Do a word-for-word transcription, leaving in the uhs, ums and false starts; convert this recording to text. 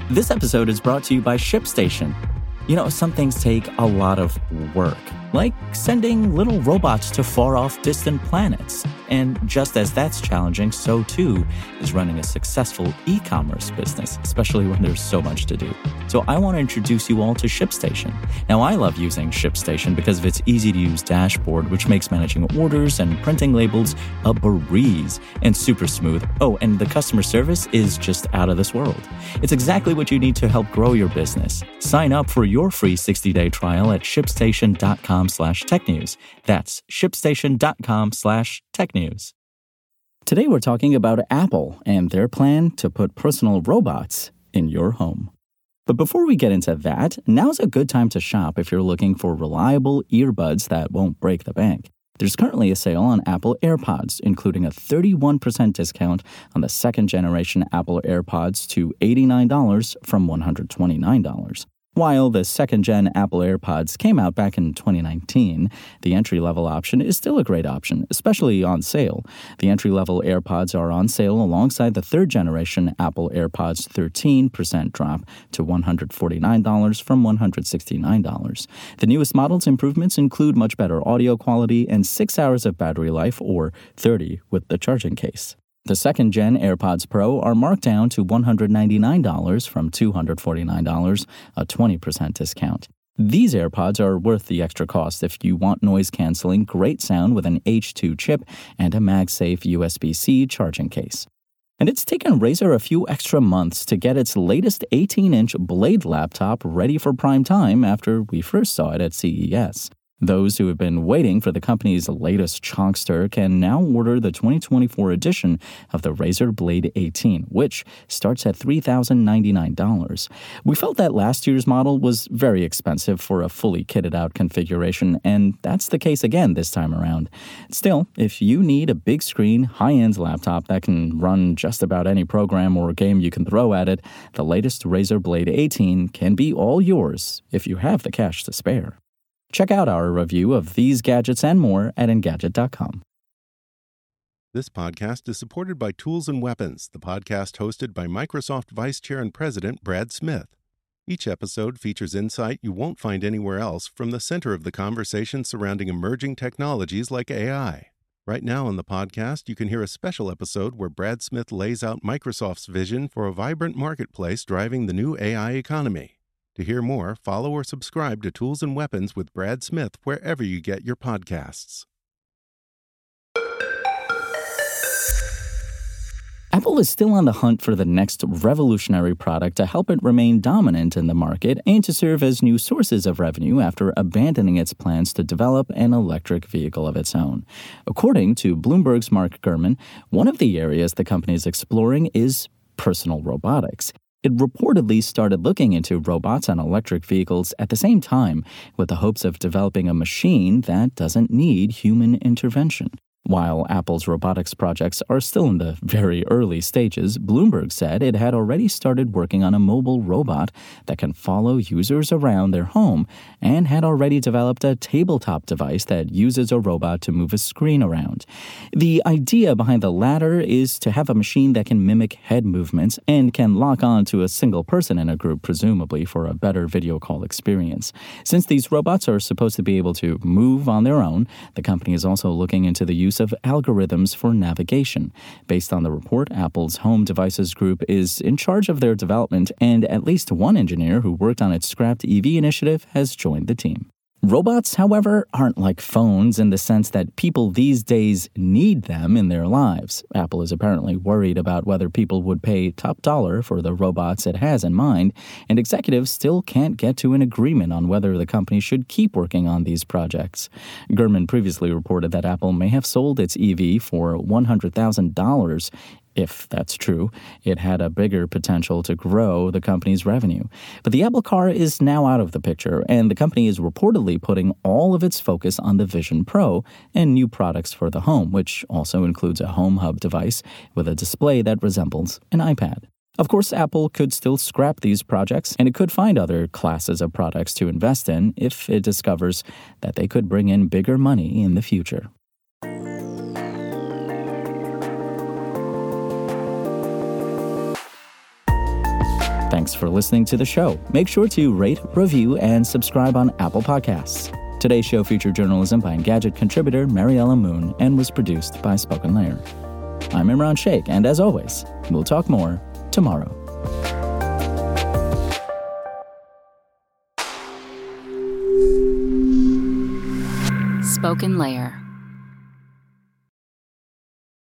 This episode is brought to you by ShipStation. You know, some things take a lot of work, like sending little robots to far-off distant planets. And just as that's challenging, so too is running a successful e-commerce business, especially when there's so much to do. So I want to introduce you all to ShipStation. Now, I love using ShipStation because of its easy-to-use dashboard, which makes managing orders and printing labels a breeze and super smooth. Oh, and the customer service is just out of this world. It's exactly what you need to help grow your business. Sign up for your free sixty-day trial at shipstation.com slash technews. That's shipstation.com slash technews. Today we're talking about Apple and their plan to put personal robots in your home. But before we get into that, now's a good time to shop if you're looking for reliable earbuds that won't break the bank. There's currently a sale on Apple AirPods, including a thirty-one percent discount on the second-generation Apple AirPods to eighty-nine dollars from one hundred twenty-nine dollars. While the second-gen Apple AirPods came out back in twenty nineteen, the entry-level option is still a great option, especially on sale. The entry-level AirPods are on sale alongside the third-generation Apple AirPods thirteen percent drop to one hundred forty-nine dollars from one hundred sixty-nine dollars. The newest model's improvements include much better audio quality and six hours of battery life, or thirty with the charging case. The second-gen AirPods Pro are marked down to one hundred ninety-nine dollars from two hundred forty-nine dollars, a twenty percent discount. These AirPods are worth the extra cost if you want noise-canceling, great sound with an H two chip and a MagSafe U S B-C charging case. And it's taken Razer a few extra months to get its latest eighteen-inch Blade laptop ready for prime time after we first saw it at C E S. Those who have been waiting for the company's latest chunkster can now order the twenty twenty-four edition of the Razer Blade eighteen, which starts at three thousand ninety-nine dollars. We felt that last year's model was very expensive for a fully kitted-out configuration, and that's the case again this time around. Still, if you need a big-screen, high-end laptop that can run just about any program or game you can throw at it, the latest Razer Blade eighteen can be all yours if you have the cash to spare. Check out our review of these gadgets and more at Engadget dot com. This podcast is supported by Tools and Weapons, the podcast hosted by Microsoft Vice Chair and President Brad Smith. Each episode features insight you won't find anywhere else from the center of the conversation surrounding emerging technologies like A I. Right now on the podcast, you can hear a special episode where Brad Smith lays out Microsoft's vision for a vibrant marketplace driving the new A I economy. To hear more, follow or subscribe to Tools and Weapons with Brad Smith wherever you get your podcasts. Apple is still on the hunt for the next revolutionary product to help it remain dominant in the market and to serve as new sources of revenue after abandoning its plans to develop an electric vehicle of its own. According to Bloomberg's Mark Gurman, one of the areas the company is exploring is personal robotics. It reportedly started looking into robots and electric vehicles at the same time with the hopes of developing a machine that doesn't need human intervention. While Apple's robotics projects are still in the very early stages, Bloomberg said it had already started working on a mobile robot that can follow users around their home and had already developed a tabletop device that uses a robot to move a screen around. The idea behind the latter is to have a machine that can mimic head movements and can lock on to a single person in a group, presumably for a better video call experience. Since these robots are supposed to be able to move on their own, the company is also looking into the use of algorithms for navigation. Based on the report, Apple's Home Devices Group is in charge of their development, and at least one engineer who worked on its scrapped E V initiative has joined the team. Robots, however, aren't like phones in the sense that people these days need them in their lives. Apple is apparently worried about whether people would pay top dollar for the robots it has in mind, and executives still can't get to an agreement on whether the company should keep working on these projects. Gurman previously reported that Apple may have sold its E V for one hundred thousand dollars. If that's true, it had a bigger potential to grow the company's revenue. But the Apple Car is now out of the picture, and the company is reportedly putting all of its focus on the Vision Pro and new products for the home, which also includes a Home Hub device with a display that resembles an iPad. Of course, Apple could still scrap these projects, and it could find other classes of products to invest in if it discovers that they could bring in bigger money in the future. Thanks for listening to the show. Make sure to rate, review, and subscribe on Apple Podcasts. Today's show featured journalism by Engadget contributor Mariella Moon and was produced by Spoken Layer. I'm Imran Sheikh, and as always, we'll talk more tomorrow. Spoken Layer.